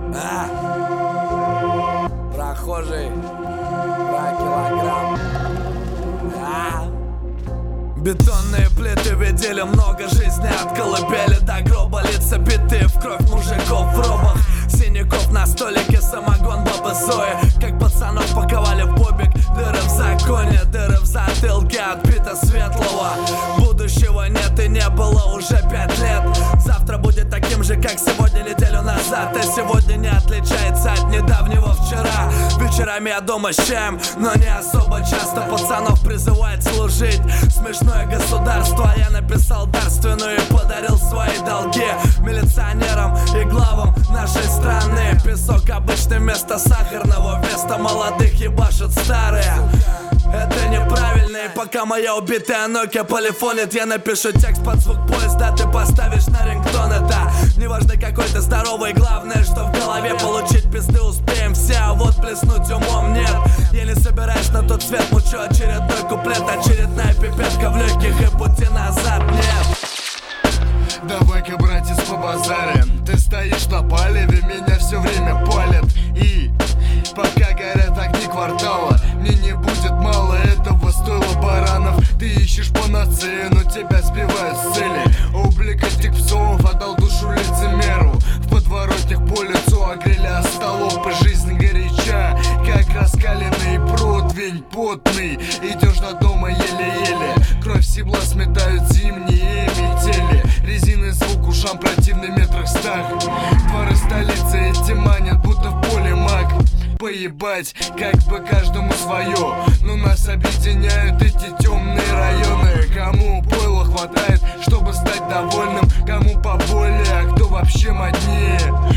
Прохожий про килограмм. Бетонные плиты видели много жизни от колыбели до гроба. Лица битые в кровь мужиков в робах, синяков на столике, самогон бабы Зои. Как пацанов паковали в бобик, дыры в законе, дыры в затылке отбита светлого. Будущего нет и не было уже 5 лет. Завтра будет таким же, как сегодня, неделю назад. И сегодня не отличается от недавнего вчера. Вечерами я дома с чаем, но не особо часто. Пацанов призывает служить смешное государство. Я написал дарственную и подарил свои долги милиционерам и главам нашей страны. Песок обычный вместо сахарного, вместо молодых ебашут старые. Это неправильно, и пока моя убитая Nokia полифонит, я напишу текст под звук поезда, ты поставишь на рингтон. Это неважно какой ты здоровый, главное, что в голове получить пизды успеем все, а вот блеснуть умом нет. Я не собираюсь на тот свет, мучу очередной куплет, очередная пипетка в легких, и пути назад нет. Давай-ка, братец, побазарим. Ты стоишь на палеве, меня все время палят. И пока горят огни квартала, мне не будет мало этого стойла баранов. Ты ищешь панацею, но тебя сбивают с цели. Облик этих псов отдал душу лицемеру. В подворотнях по лицу огрели от столов. По жизни горяча, как раскаленный противень потный. Идешь до дома еле-еле, кровь стебла сметают зимние метели. Резиный звук ушам противный метрах стах. Дворы столицы эти манят, будто в поле маг. Поебать, как бы каждому свое, но нас объединяют эти темные районы. Кому пойла хватает, чтобы стать довольным, кому поболее, а кто вообще моднее.